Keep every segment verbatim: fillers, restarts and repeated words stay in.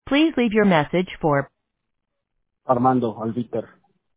Please leave your message for Armando, Albiter.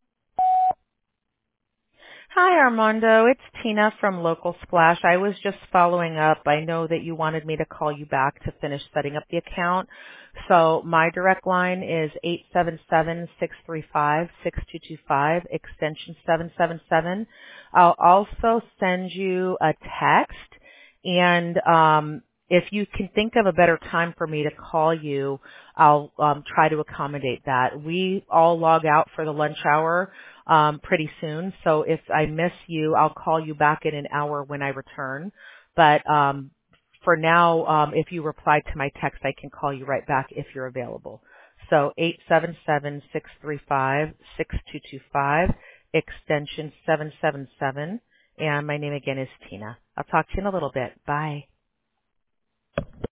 Hi, Armando. It's Tina from Local Splash. I was just following up. I know that you wanted me to call you back to finish setting up the account. So my direct line is eight seven seven, six three five, six two two five, extension seven seven seven. I'll also send you a text, and um, if you can think of a better time for me to call you, I'll um, try to accommodate that. We all log out for the lunch hour um, pretty soon. So if I miss you, I'll call you back in an hour when I return. But um, for now, um, if you reply to my text, I can call you right back if you're available. So eight seven seven, six three five, six two two five, extension seven seven seven. And my name again is Tina. I'll talk to you in a little bit. Bye.